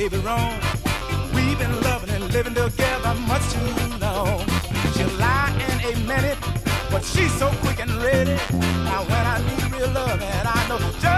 baby wrong. We've been loving and living together much too long. She'll lie in a minute, but she's so quick and ready. Now when I need real love, and I know just